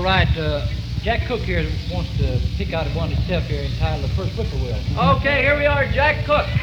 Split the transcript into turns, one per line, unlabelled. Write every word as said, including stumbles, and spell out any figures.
All right, uh, Jack Cook here wants to pick out one himself here entitled The First Whippoorwill.
Okay, here we are, Jack Cook.